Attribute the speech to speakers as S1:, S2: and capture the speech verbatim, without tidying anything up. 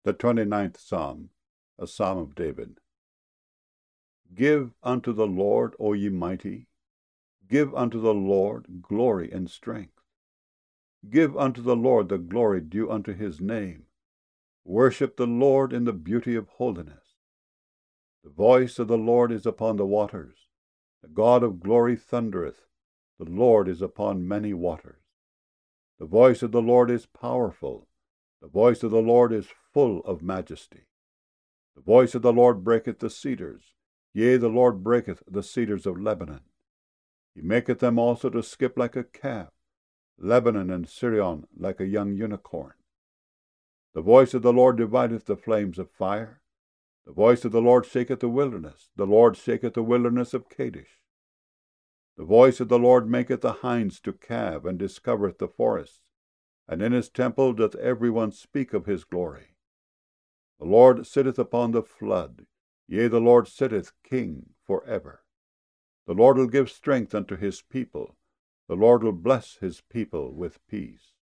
S1: The twenty-ninth Psalm, a Psalm of David. Give unto the Lord, O ye mighty, give unto the Lord glory and strength. Give unto the Lord the glory due unto his name. Worship the Lord in the beauty of holiness. The voice of the Lord is upon the waters. The God of glory thundereth. The Lord is upon many waters. The voice of the Lord is powerful. The voice of the Lord is full of majesty. The voice of the Lord breaketh the cedars. Yea, the Lord breaketh the cedars of Lebanon. He maketh them also to skip like a calf, Lebanon and Sirion like a young unicorn. The voice of the Lord divideth the flames of fire. The voice of the Lord shaketh the wilderness. The Lord shaketh the wilderness of Kadesh. The voice of the Lord maketh the hinds to calve, and discovereth the forests. And in his temple doth every one speak of his glory. The Lord sitteth upon the flood. Yea, the Lord sitteth king for ever. The Lord will give strength unto his people. The Lord will bless his people with peace.